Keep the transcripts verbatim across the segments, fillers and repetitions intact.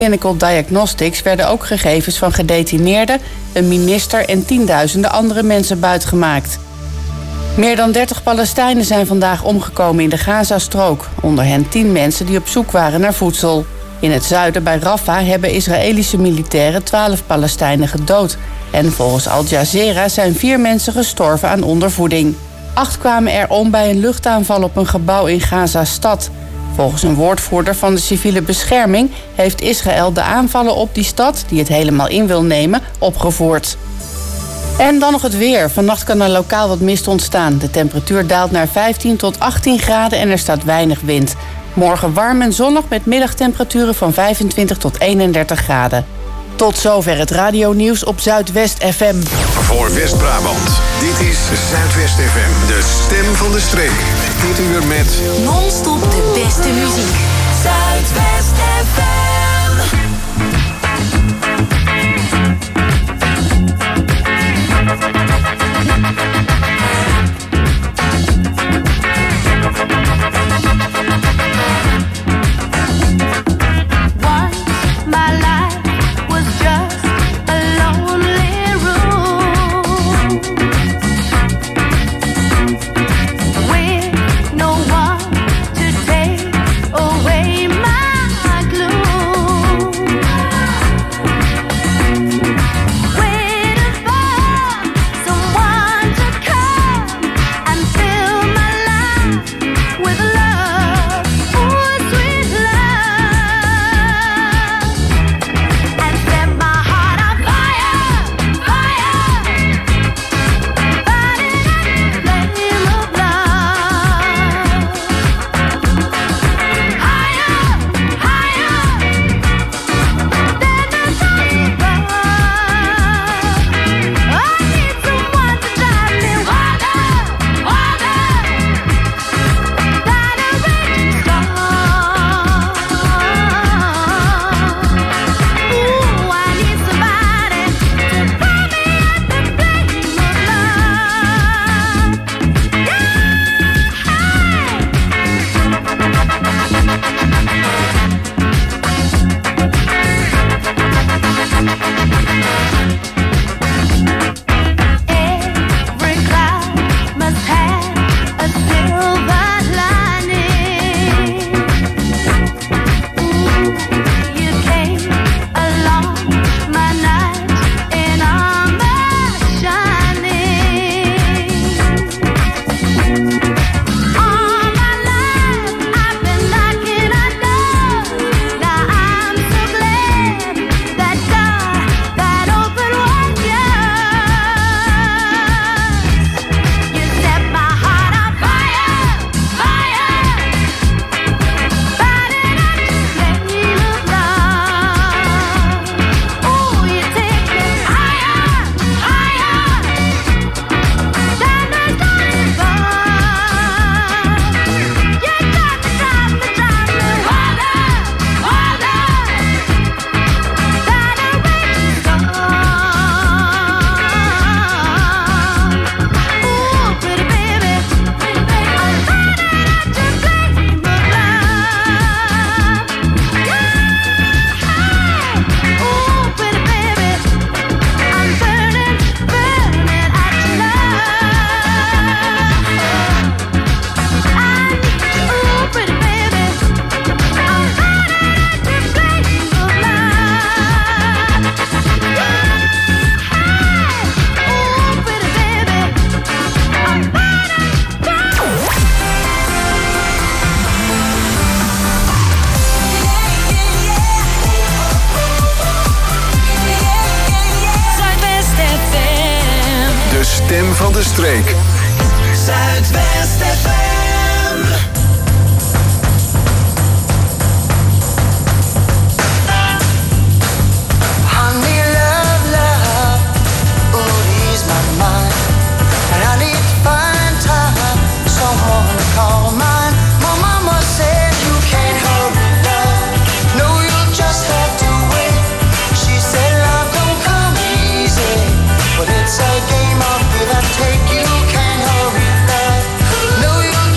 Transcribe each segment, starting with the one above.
Clinical Diagnostics werden ook gegevens van gedetineerden, een minister en tienduizenden andere mensen buitgemaakt. Meer dan dertig Palestijnen zijn vandaag omgekomen in de Gazastrook. Onder hen tien mensen die op zoek waren naar voedsel. In het zuiden bij Rafah hebben Israëlische militairen twaalf Palestijnen gedood. En volgens Al Jazeera zijn vier mensen gestorven aan ondervoeding. Acht kwamen er om bij een luchtaanval op een gebouw in Gaza-stad. Volgens een woordvoerder van de civiele bescherming heeft Israël de aanvallen op die stad, die het helemaal in wil nemen, opgevoerd. En dan nog het weer. Vannacht kan er lokaal wat mist ontstaan. De temperatuur daalt naar vijftien tot achttien graden en er staat weinig wind. Morgen warm en zonnig met middagtemperaturen van vijfentwintig tot eenendertig graden. Tot zover het radionieuws op Zuidwest F M. Voor West-Brabant, dit is Zuidwest F M, de stem van de streek. Dit uur met non-stop de beste muziek. Zuidwest F M. stem van de streek. Zuidwest F M. Honey, love, love, oh, ease my mind. And I need to find time, someone to call mine. My mama said you can't hurry love, no, you'll just have to wait. She said love don't come easy, but it's a game of give and take. You can't hurry love, no, you'll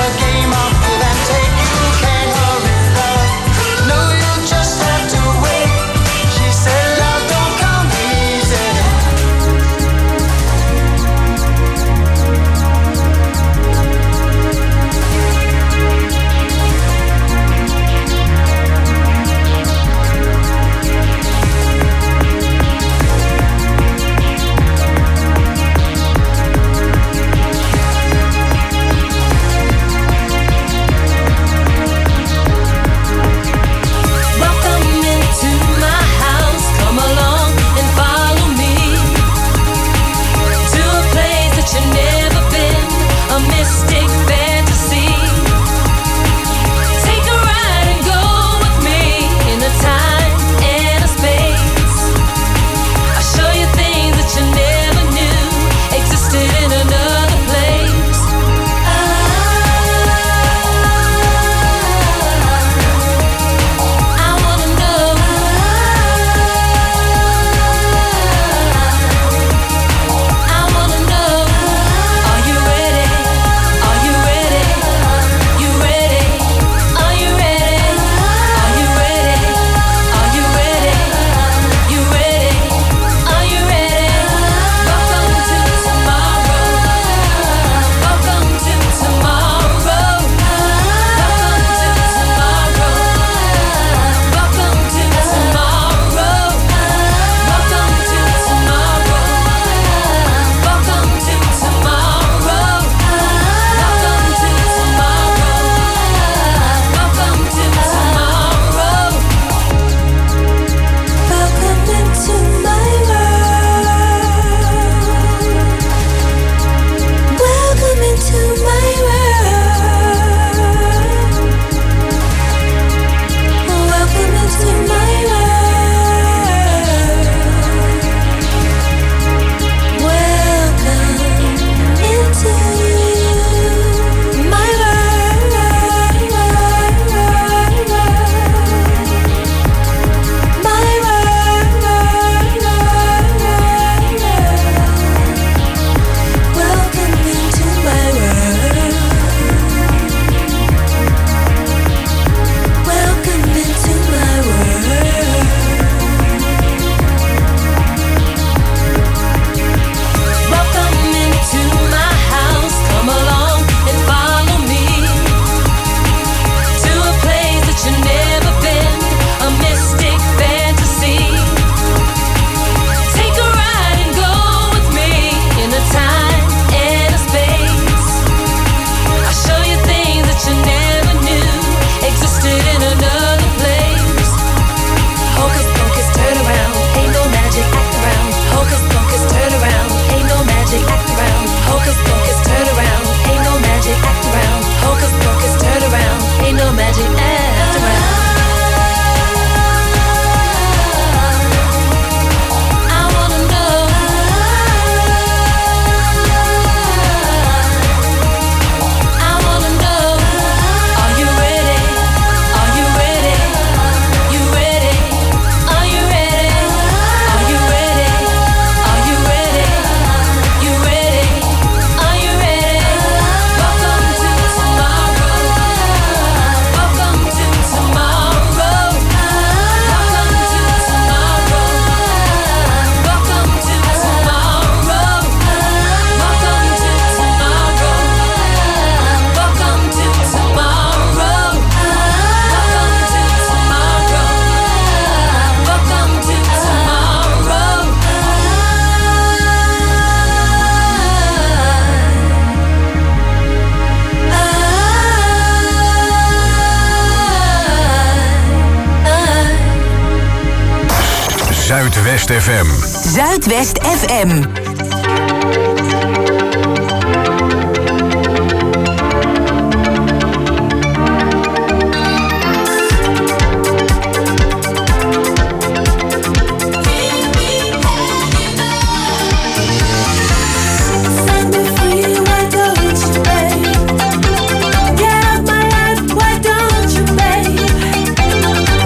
Zuidwest F M. Zuidwest F M.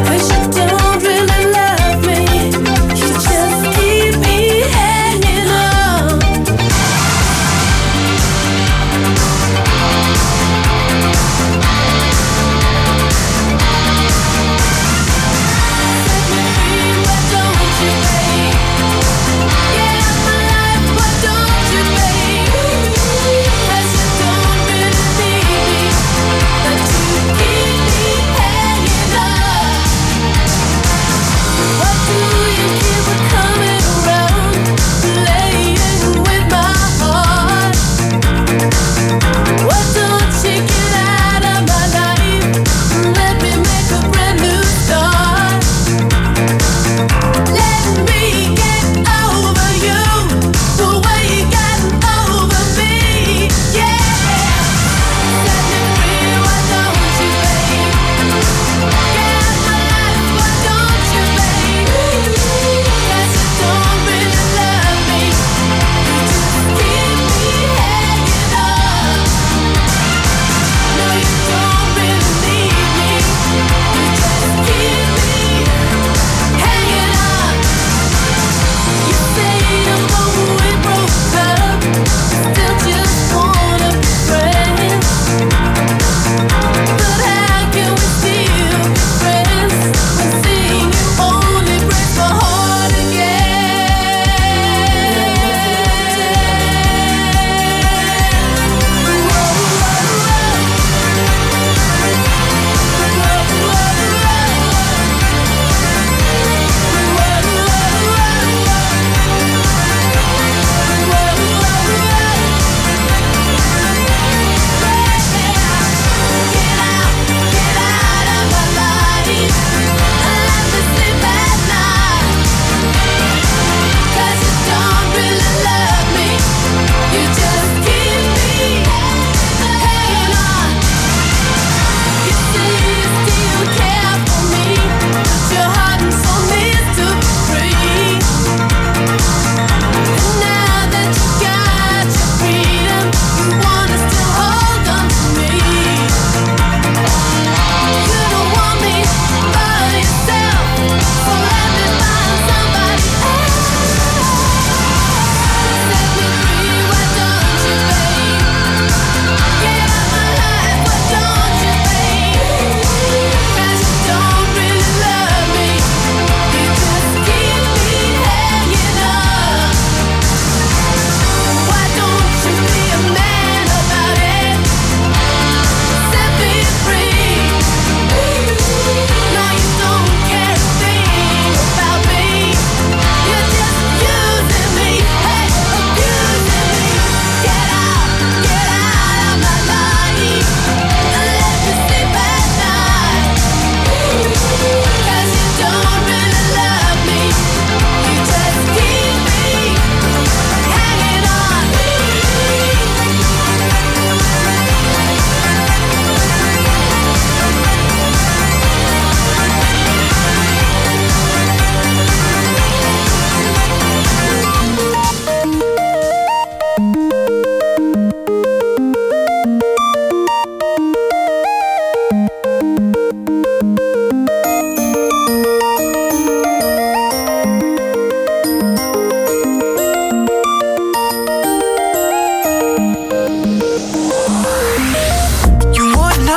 Don't really love me. You just keep me hanging on.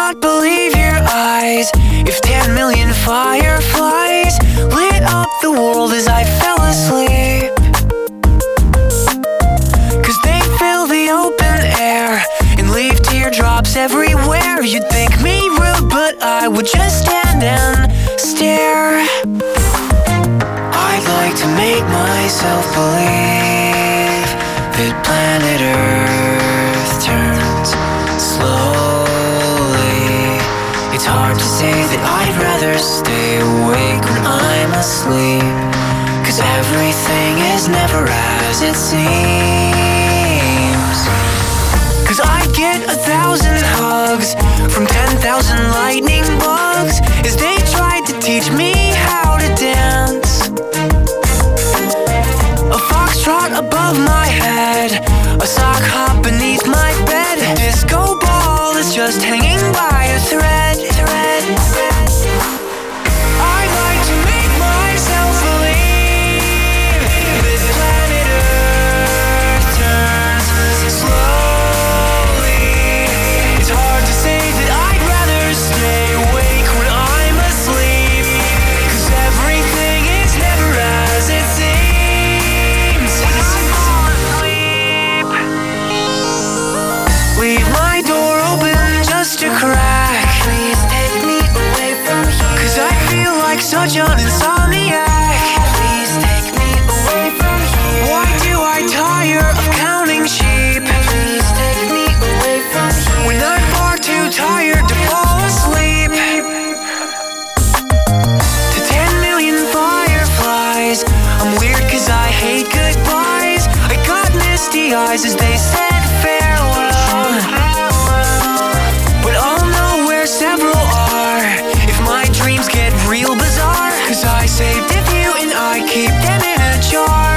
not believe your eyes if ten million fireflies lit up the world as I fell asleep. Cause they fill the open air and leave teardrops everywhere. You'd think me rude, but I would just stand and stare. I'd like to make myself believe that planet Earth turns slowly. It's hard to say that I'd rather stay awake when I'm asleep, cause everything is never as it seems. Cause I get a thousand hugs from ten thousand lightning bugs as they tried to teach me how to dance. A foxtrot above my head, a sock hop beneath my bed, a disco ball is just hanging by a thread, thread, thread. I'd like to make myself believe that planet Earth turns slowly. It's hard to say that I'd rather stay awake when I'm asleep, cause everything is never as it seems. Leave my door open just a crack. Please take me away from here, cause I feel like such an insomniac. Please take me away from here. Why do I tire of counting sheep? Please take me away from here, when I'm far too tired to fall asleep. To ten million fireflies, I'm weird cause I hate goodbyes. I got misty eyes as they said farewell, but I'll know where several are if my dreams get real bizarre, cause I saved a few and I keep them in a jar.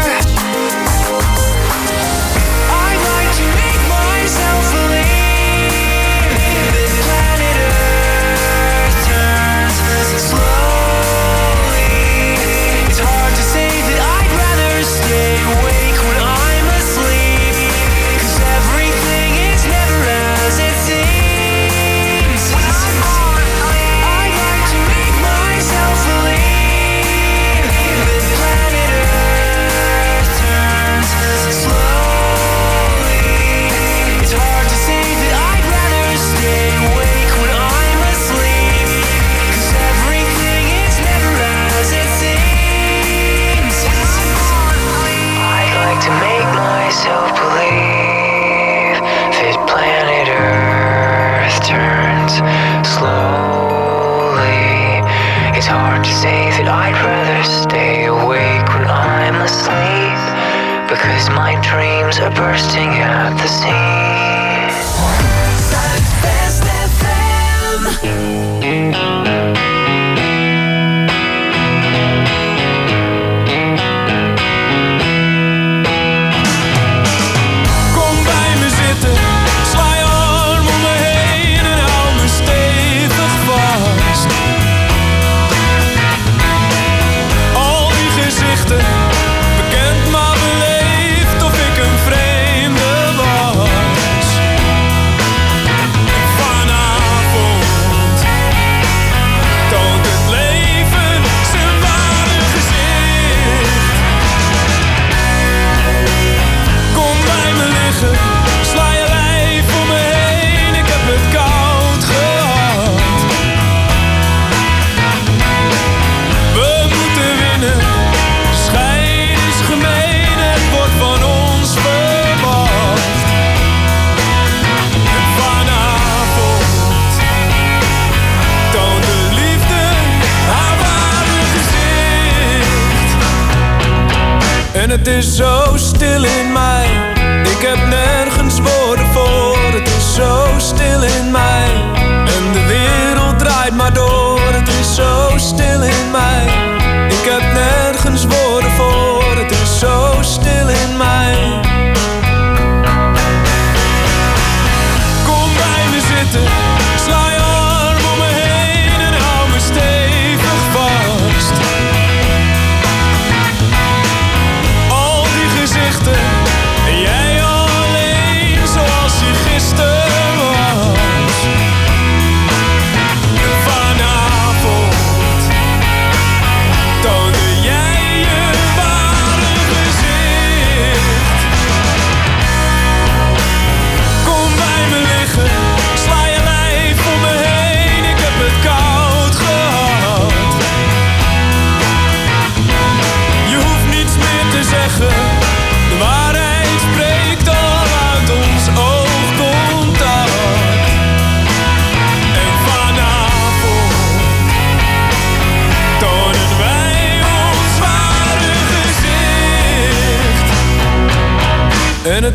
I'd like to make myself believe that planet Earth turns slowly. It's hard to say that I'd rather stay awake when I'm asleep, cause everything is never as it seems. I'd like to make myself believe that planet Earth turns slowly. It's hard to say that I'd rather stay awake when I'm asleep, cause everything is never as it seems. I'd like to make myself believe that planet Earth turns slowly. It's hard to say that I'd rather stay awake when I'm asleep, because my dreams are bursting at the seams. Zuidwest F M. Kom bij me zitten, sla je arm om me heen en hou me stevig vast. Al die gezichten, bekend maar beleefd, of ik een vreemde was. Vanavond toont het leven zijn ware gezicht. Kom bij me liggen, sla je lijf om me heen, ik heb het koud gehad. We moeten winnen, de strijd is gemeen, het wordt van ons verwacht. En vanavond toont de liefde haar ware gezicht. En het is zo stil in mij, ik heb nergens woorden voor. Het is zo stil in mij en de wereld draait maar door. Het is zo stil in mij, ik heb nergens woorden voor. Het is zo stil in mij. Kom bij me zitten, sla je arm om me heen en hou me stevig vast. Al die gezichten en jij alleen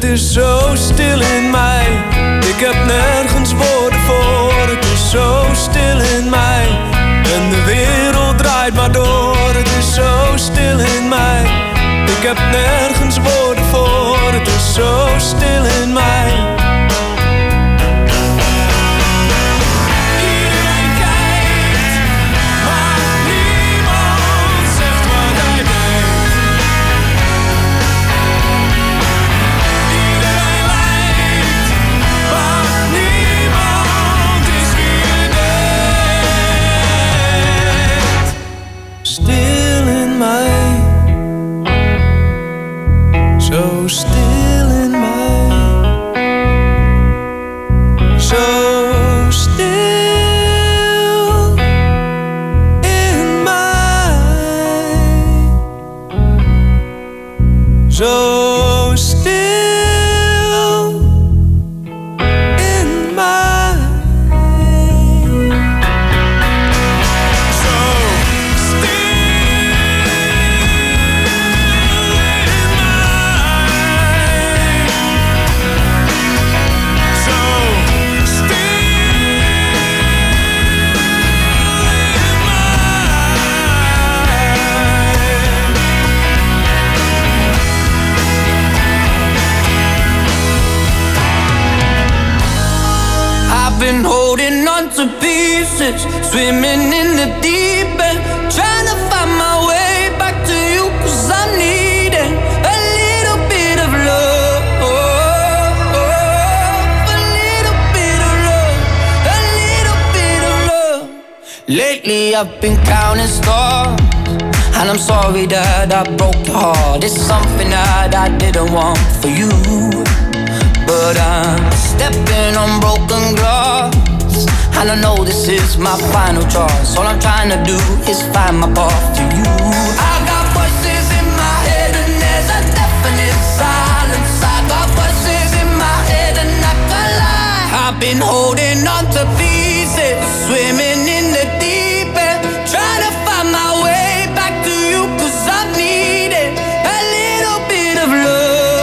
is zo stil in mij. Ik heb nergens woorden voor. Het is zo stil in mij. En de wereld draait maar door. Het is zo stil in mij. Ik heb nergens woorden voor. Het is zo stil in mij. Iedereen kijkt, maar niemand zegt wat hij denkt. Iedereen lijkt, maar niemand is wie je denkt. Stil in mij. Zo stil in mij, zo stil in mij, zo stil in mij. Been holding on to pieces, swimming in the deep end, trying to find my way back to you, cause I'm needing a little bit of love, a little bit of love, a little bit of love. Lately I've been counting stars, and I'm sorry that I broke your heart. It's something that I didn't want for you, but I'm stepping on broken glass, and I know this is my final choice. All I'm trying to do is find my path to you. I got voices in my head and there's a definite silence. I got voices in my head and I can't lie. I've been holding on to pieces, swimming in the deep end, trying to find my way back to you, cause I need it, a little bit of love.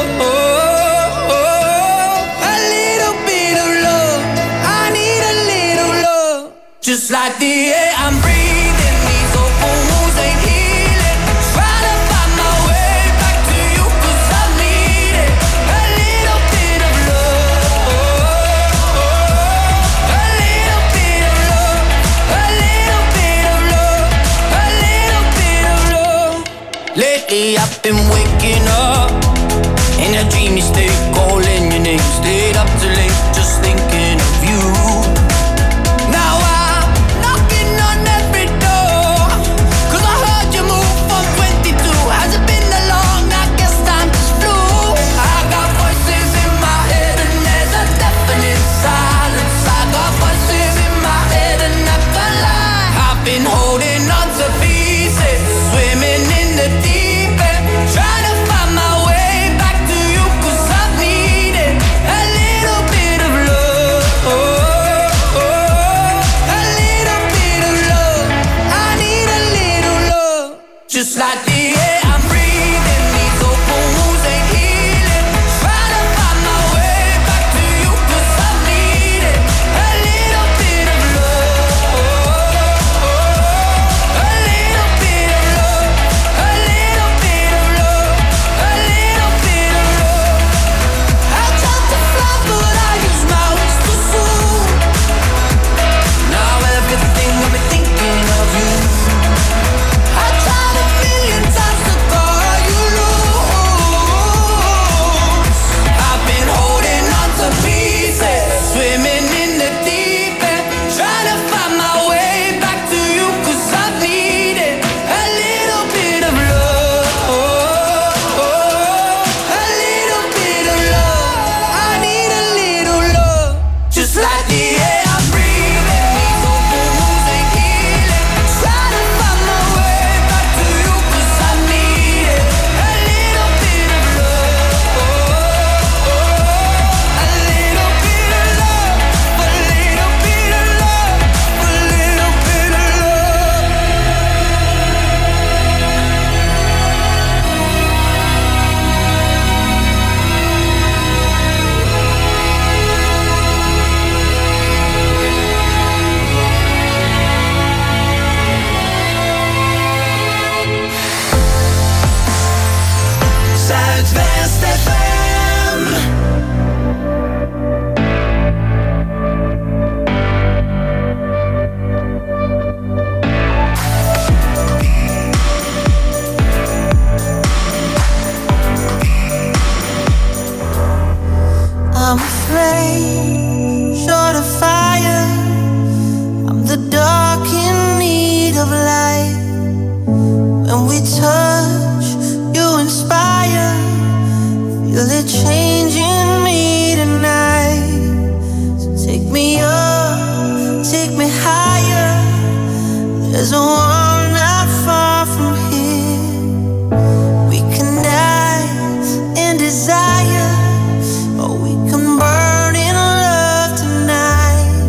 Just like the air I'm breathing, these open wounds ain't healing. Trying to find my way back to you, cause I need it, a little bit of love, a little bit of love, a little bit of love, a little bit of love. Lately I've been waking up in a dreamy state, calling your name, stayed up too late, just thinking of you. Now I holding on to pieces, swimming in the deep end, trying to There's a world not far from here. We can dance in desire, or we can burn in love tonight.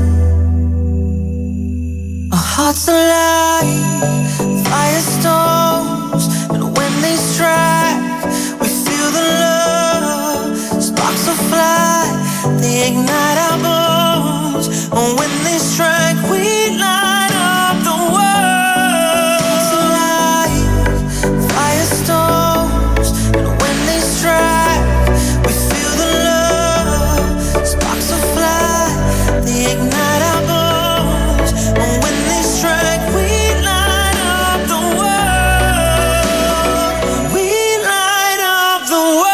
Our hearts alive, firestorms, and when they strike, we feel the love. Sparks will fly, they ignite our bones, and when they strike, we light up the world. It's alive, firestorms, and when they strike, we feel the love. Sparks will fly, they ignite our bones, and when they strike, we light up the world. We light up the world.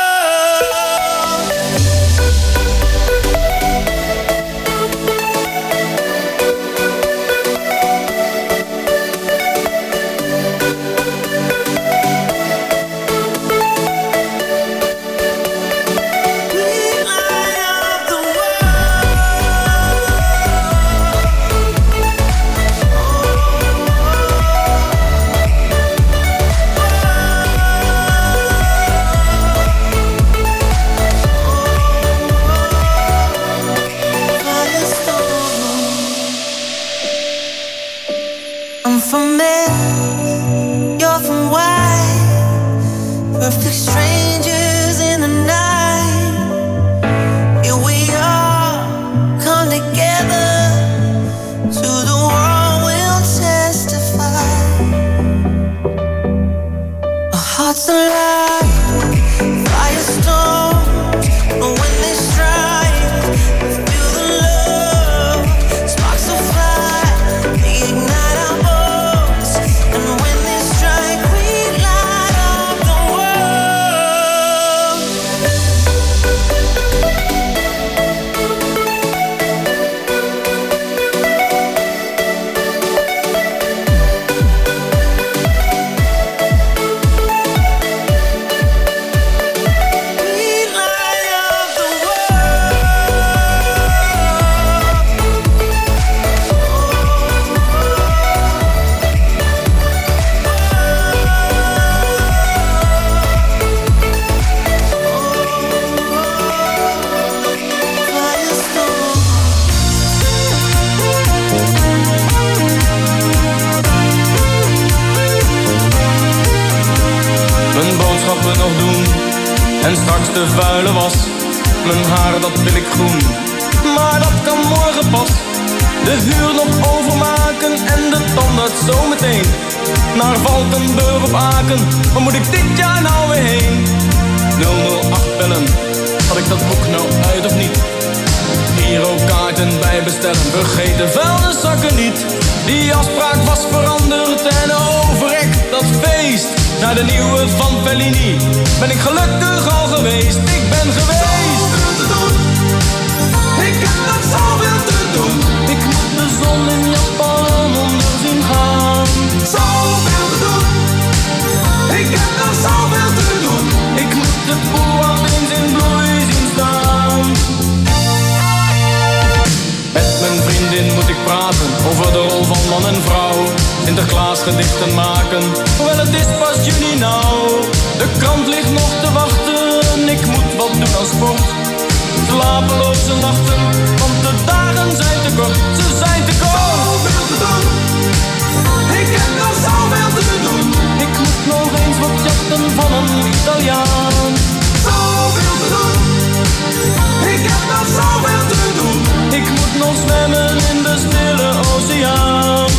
I'm from Mars, you're from White, perfect strangers in the night. Here we are, come together, to the world we'll testify. Our hearts alive, firestorms, and when they strike, we feel the love. Sparks will fly, they ignite our bones, and when they strike, we light up the world. We light up the Mijn boodschappen nog doen en straks de vuile was. Mijn haar dat wil ik groen, maar dat kan morgen pas. De huur nog overmaken en de tandarts zometeen. Naar Valkenburg op Aken, waar moet ik dit jaar nou weer heen? nul nul acht bellen, had ik dat boek nou uit of niet? Girokaarten bij bestellen, vergeet de vuilniszakken niet. Die afspraak was veranderd en overrekt dat feest. Naar de nieuwe van Fellini ben ik gelukkig al geweest. Ik ben geweest. Zoveel te doen, ik heb nog zoveel te doen. Ik moet de zon in Japan onder zien gaan. Zoveel te doen, ik heb nog zoveel te doen. Ik moet de boel eens in bloei zien staan. Met mijn vriendin moet ik praten over de rol van man en vrouw. Sinterklaas gedichten maken, hoewel het is pas juni nou. De krant ligt nog te wachten, ik moet wat doen aan sport. Slapeloze nachten, want de dagen zijn te kort, ze zijn te kort. Zoveel te doen, ik heb nog zoveel te doen. Ik moet nog eens wat jachten van een Italiaan. Zoveel te doen, ik heb nog zoveel te doen. Ik moet nog zwemmen in de stille oceaan.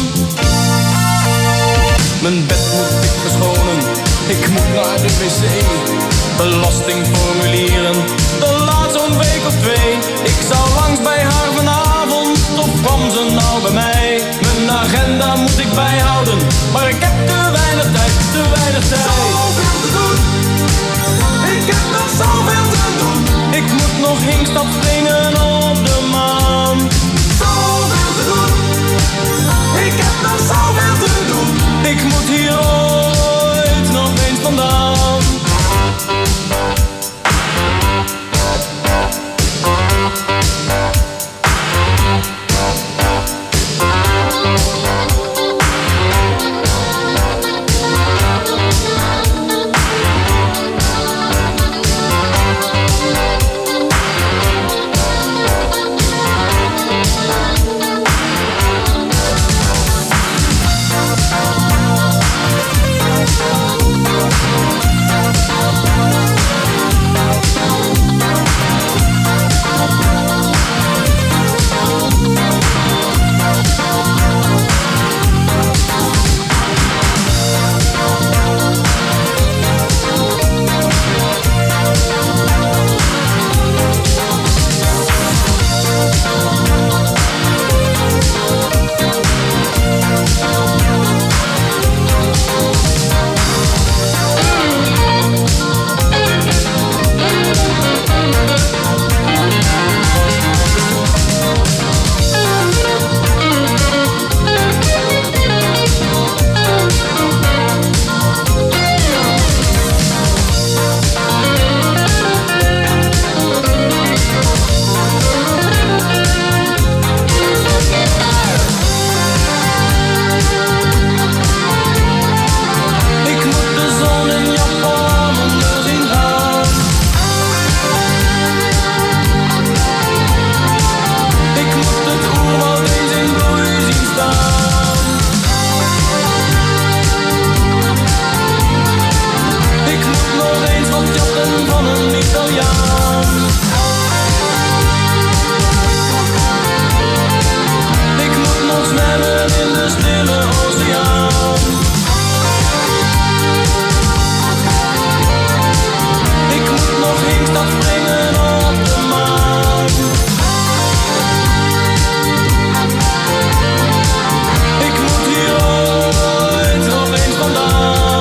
Mijn bed moet ik verschonen, ik moet naar de wc. Belastingformulieren, dat laat zo'n week of twee. Ik zou langs bij haar vanavond, of kwam ze nou bij mij? Mijn agenda moet ik bijhouden, maar ik heb te weinig tijd, te weinig tijd. Zoveel te doen, ik heb nog zoveel te doen. Ik moet nog hinkstap springen op de maan. Zoveel te doen, ik heb nog zoveel te doen. Ik moet hier ooit nog eens vandaan. stille oceaan. Ik moet nog één stap springen op de maan. Ik moet hier ooit nog eens vandaan.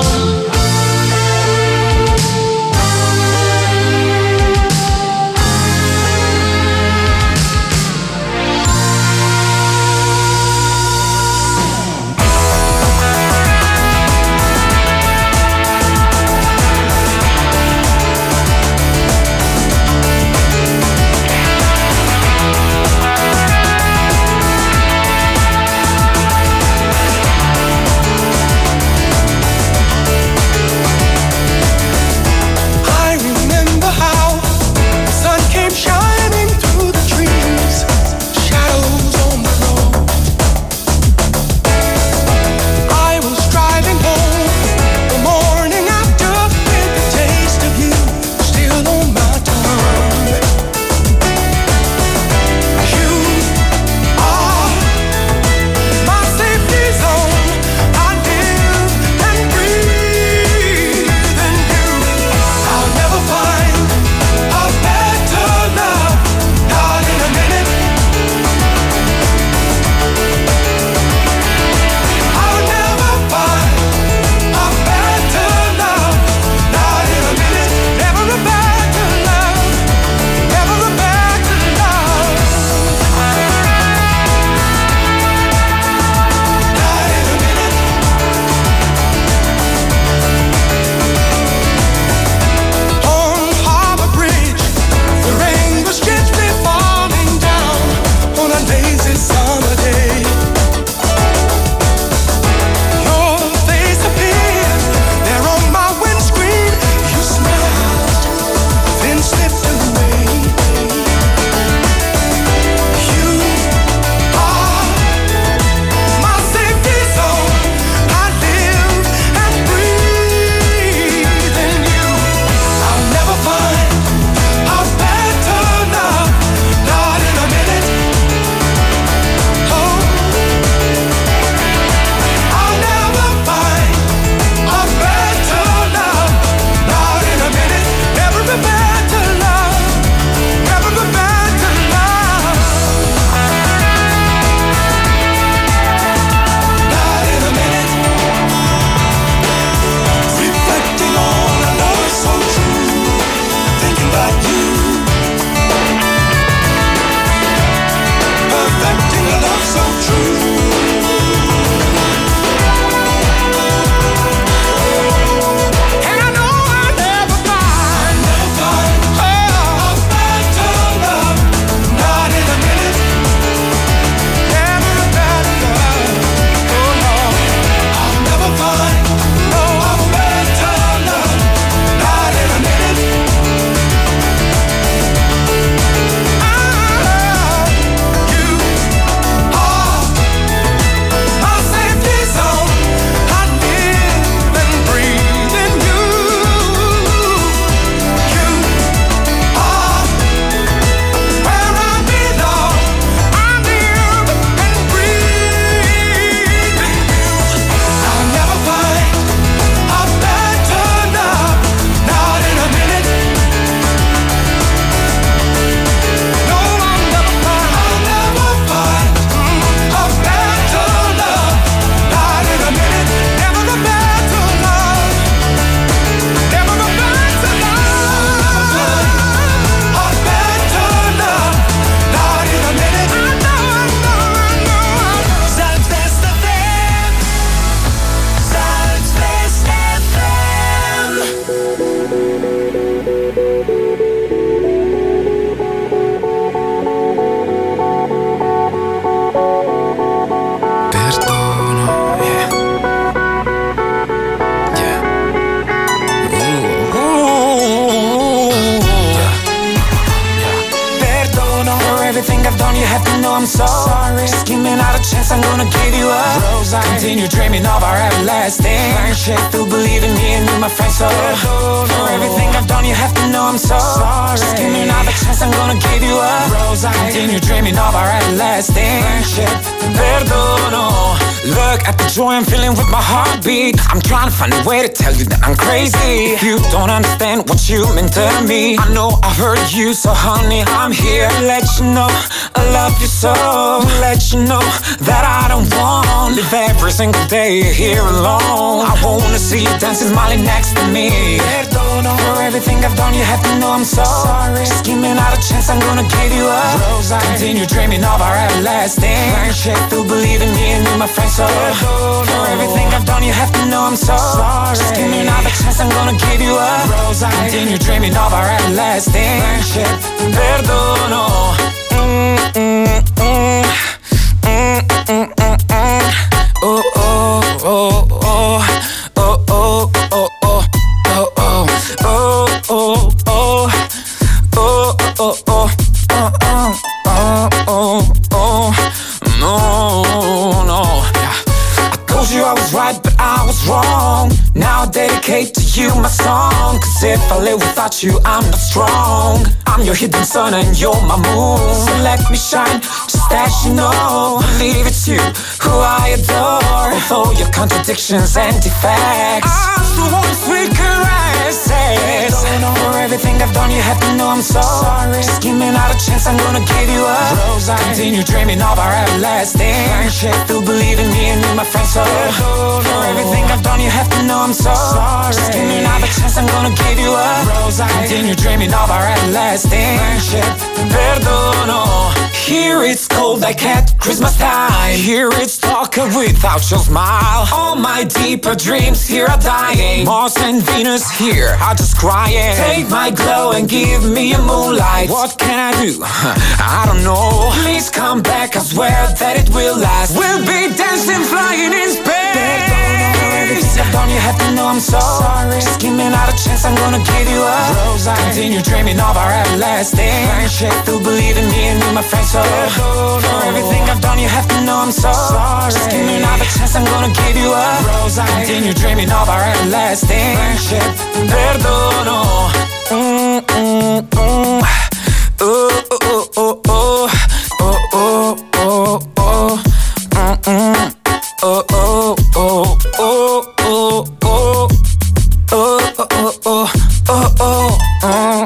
I'm sorry. Just give me another chance, I'm gonna give you a rose. I continue dreaming of our everlasting friendship. Still believe in me and you, my friend. So for everything I've done, you have to know I'm so sorry. Just give me another chance, I'm gonna give you a rose. I continue dreaming of our everlasting friendship. Perdono, love. look at the joy I'm feeling with my heartbeat. I'm trying to find a way to tell you that I'm crazy. If you don't understand what you meant to me, I know I hurt you, so honey, I'm here to let you know I love you so. Let you know that I don't want to live every single day here alone. I wanna see you dancing, smiling next to me. For everything I've done, you have to know I'm so sorry. Just give me another chance, I'm gonna give you a rose. I continue dreaming of our everlasting friendship. Still believe in me and you, my friend, so for everything I've done, you have to know I'm so sorry. Just give me another chance, I'm gonna give you a rose. I continue dreaming of our everlasting friendship. Perdono. Mm, mm, mm. Mm, mm, mm, mm. Oh, oh, oh, oh. Oh, oh, oh, oh. Oh, oh, oh, oh, oh, oh, oh, oh, oh, oh, oh, no, no. I told you I was right, but I was wrong. Now I dedicate to you my song. Cause if I live without you, I'm not strong. I'm your hidden sun and you're my moon. So let me shine, just as you know. Believe it's you who I adore. Although your contradictions and defects, I'm the one sweet caresses. For everything I've done, you have to know I'm so sorry. Just give me another chance, I'm gonna give you a rose. I continue dreaming of our everlasting friendship. Still believe in me and you, my friend, so for everything I've done, you have to know I'm so sorry. Just give me another chance, I'm gonna give you a rose. I continue dreaming of our everlasting friendship. Perdono. Here it's cold like at Christmas time. Here it's darker without your smile. All my deeper dreams here are dying. Mars and Venus here are just crying. Take my glow and give me a moonlight. What can I do? I don't know. Please come back, I swear that it will last. We'll be dancing, flying in space. Everything I've done, you have to know I'm so sorry. Just give me another chance, I'm gonna give you a rose. I continue dreaming of our everlasting friendship. Still believe in me and you, my friend, so for everything I've done, you have to know I'm so sorry. Just give me another chance, I'm gonna give you a rose. I continue dreaming of our everlasting friendship. Perdono. Mm, mm, mm. Oh, oh, oh, oh, oh, oh, oh, oh, mm, mm. Oh, oh, oh, oh, oh, oh, oh, oh, oh, oh, oh, oh,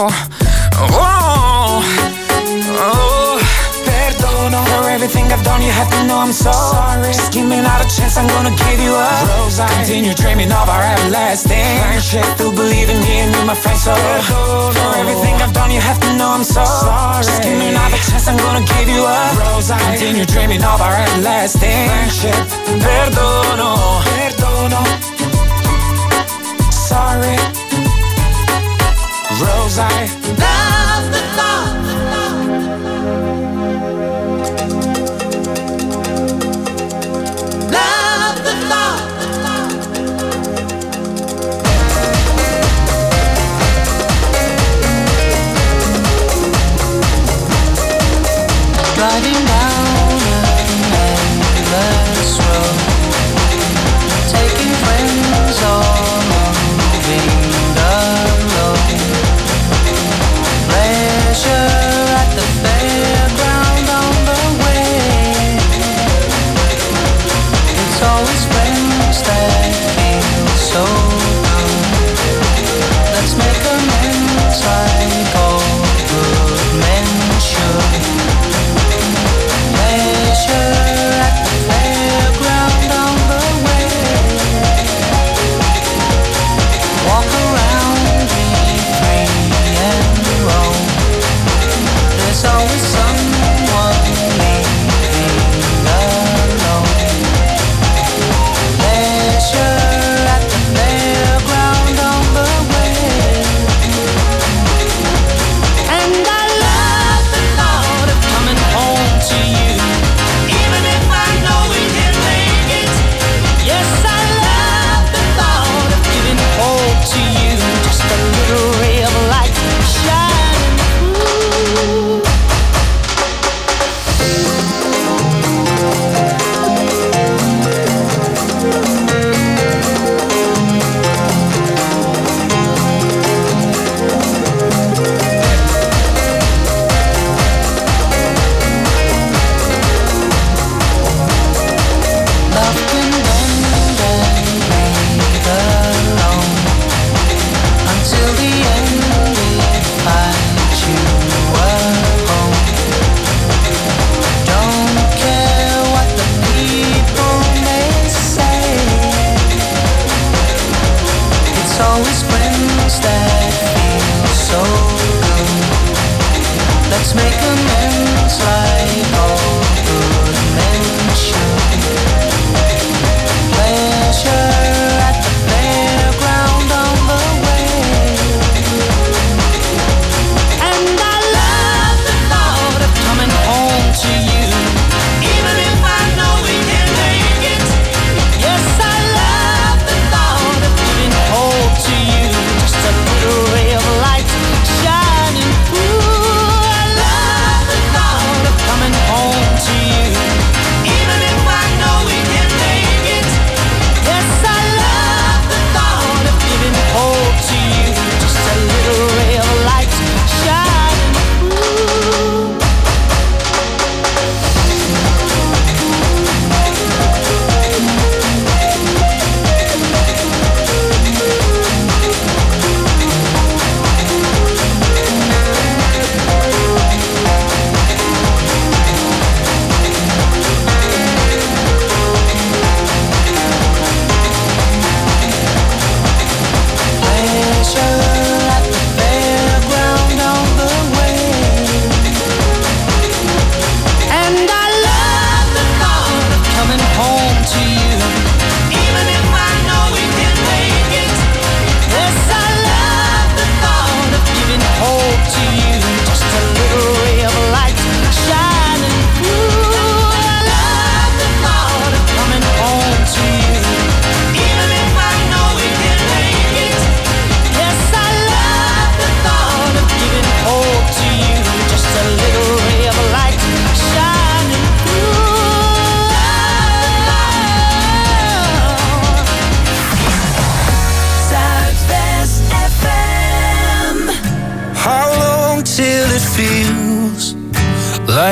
oh, oh, perdono. For everything I've done, you have to know I'm so sorry. Just give me another chance, I'm gonna give you a rose. I continue dreaming of our everlasting friendship. Still believe in me and you, my friend, so for everything I've done, you have to know I'm so sorry. Just give me another chance, I'm gonna give you a rose. I continue dreaming of our everlasting friendship. Perdono, perdono. Sorry, Rose, I love the thought. Love the thought. Driving down an endless road,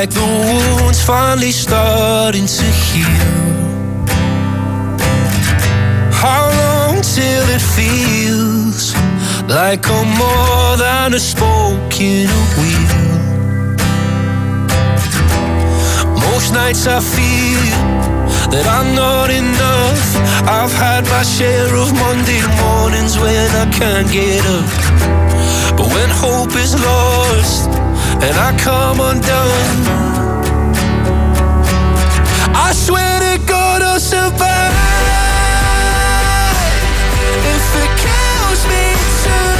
like the wound's finally starting to heal. How long till it feels like I'm more than a spoke in a wheel? Most nights I feel that I'm not enough. I've had my share of Monday mornings when I can't get up. But when hope is lost and I come undone, I swear to God I'll survive. If it kills me too,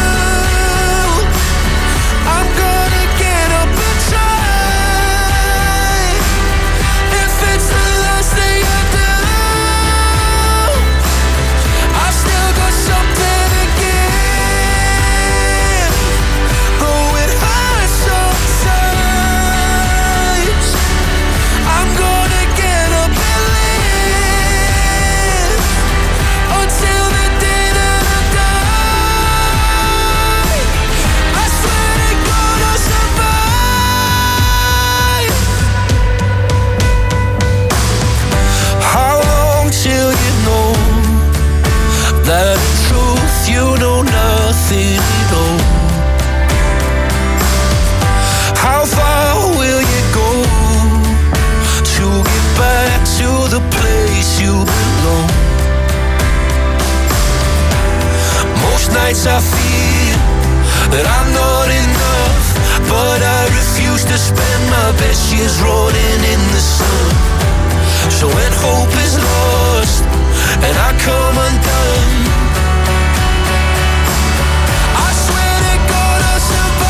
I'm gonna get up and try. If it's the last thing I do, I've still got something to give. Though it hurts sometimes, I'm gonna get up and live until the day that I die. I swear to God I'll survive. How long till you know that in truth you know nothing at all? How far will you go to get back to the place you belong? Most nights I feel that I'm not enough, but I refuse to spend my best years rotting in the sun. So when hope is lost and I come undone, I swear to God I'll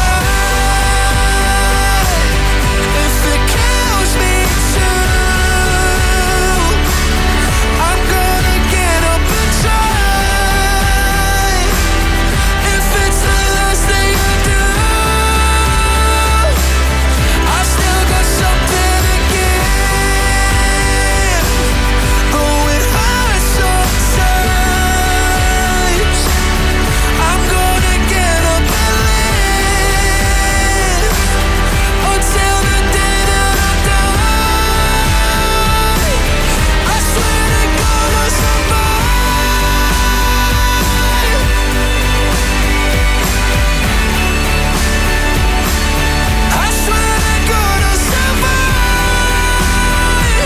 survive. If it kills me too, I'm gonna get up and try. If it's the last thing I do, I've still got something to give. Though it hurts sometimes, I'm gonna get up and live until the day that I die. I swear to God I'll survive. I swear to God I'll survive.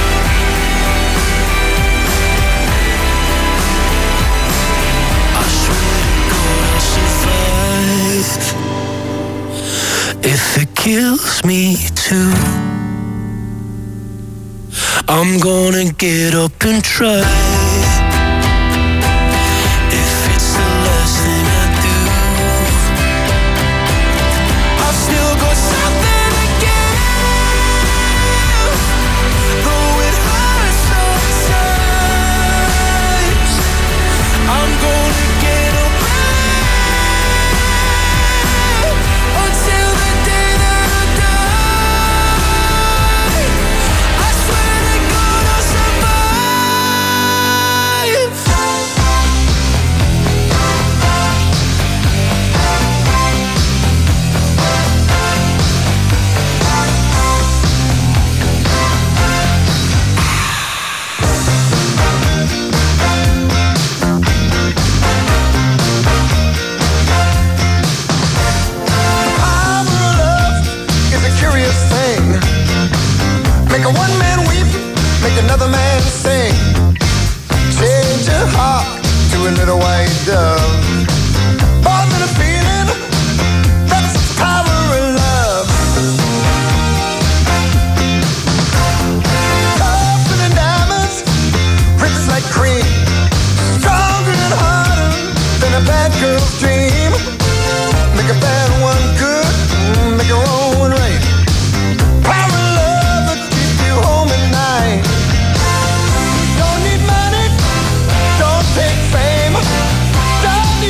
I swear to God I'll survive. If it kills me too, I'm gonna get up and try. If it's the last thing I do, I've still got something to give. Though it hurts sometimes, I'm gonna get up and live until the day that I die. I swear to God I'll survive. Power of love is a curious thing. Make a one man weep, make another man sing. Change your heart to a little white dove. More than a feeling, that's the power of love. Tougher than diamonds, rich like cream. Stronger and harder than a bad girl's dream. Make a bad one good, make a wrong one right. Power of love that keeps you home at night. Don't need money, don't take fame, don't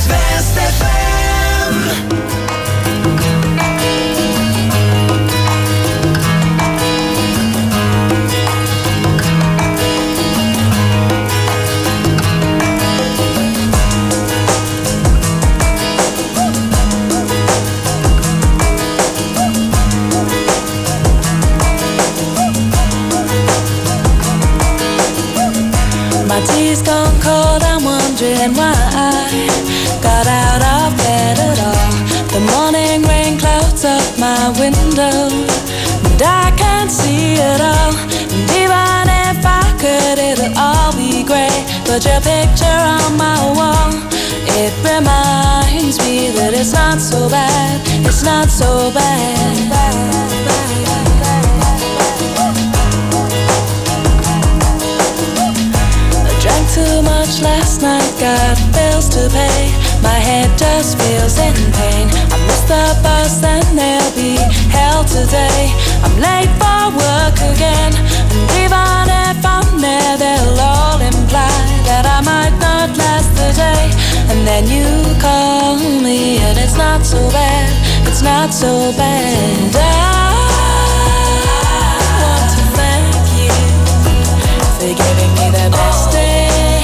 Zuidwest F M. My tea's gone cold, I'm wondering why I got out of bed at all. The morning rain clouds up my window, and I can't see it all. And even if I could, it'll all be grey. But your picture on my wall, it reminds me that it's not so bad, it's not so bad, bad, bad. Drank too much last night, got bills to pay. My head just feels in pain. I missed the bus and there'll be hell today. I'm late for work again, and even if I'm there, they'll all imply that I might not last the day. And then you call me and it's not so bad, it's not so bad. I want to thank you for giving me the best day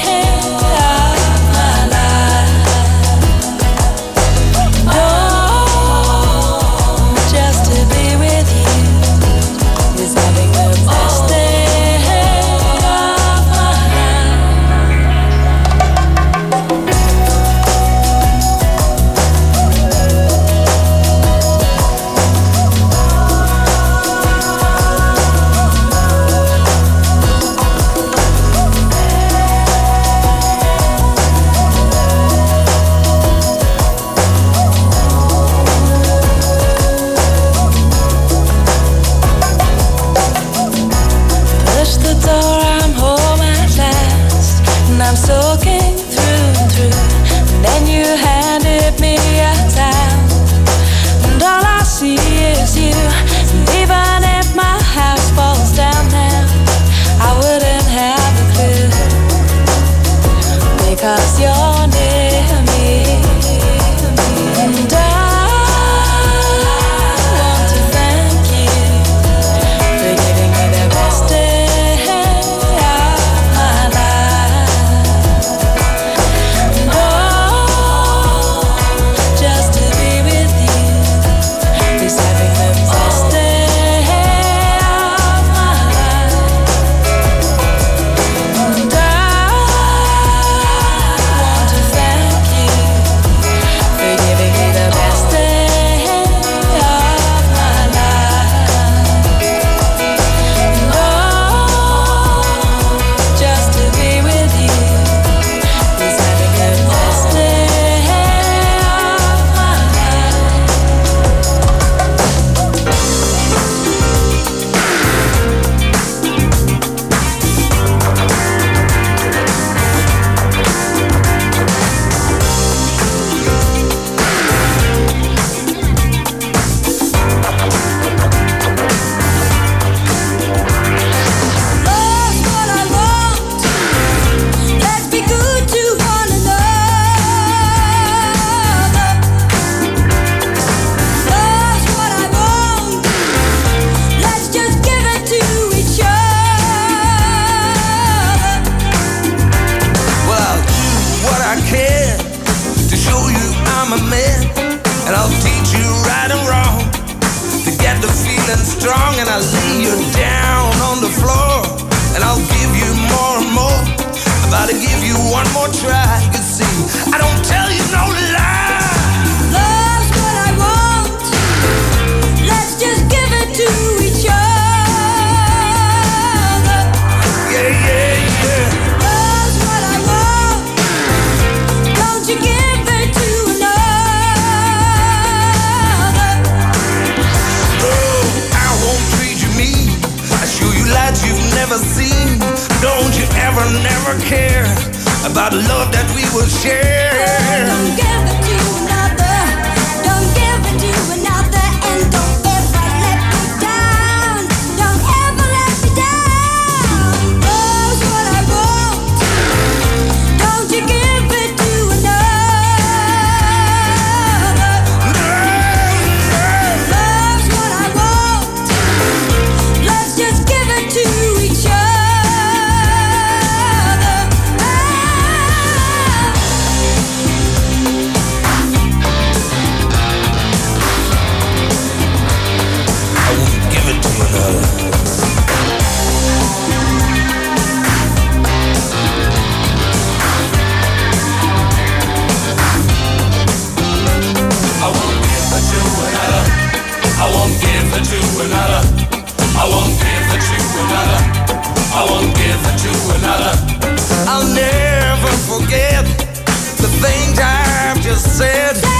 soaking through and through, and then you handed me a towel, and all I see is you. And even if my house falls down now, I wouldn't have a clue, because you're near me. And I want to thank you for giving me the best day of my life. Just to be with you is having the best day of my life. And I want to thank you for giving me the best day of my life. And oh, just to be with you is having the best day of my life. Love's what I want. Let's be good to one another. Love's what I want. Let's just give it to each other. Well, I'll do what I can to show you I'm a man, and I'll teach you right and wrong to get the feeling strong. And I'll lay you down on the floor, and I'll give you more and more. I'm about to give you one more try. You see, I don't tell you no lie. Love's what I want. Let's just give it to each other. Yeah, yeah, yeah. Love's what I want. Don't you give it to another. Oh, I won't treat you mean. I show you lights you've never seen. Don't you ever, never care about the love that we will share. Don't give it to another. Don't give it to another. And don't ever let me down. Don't ever let me down. Love's what I want. Don't you give it to another. to another. I'll never forget the things I've just said.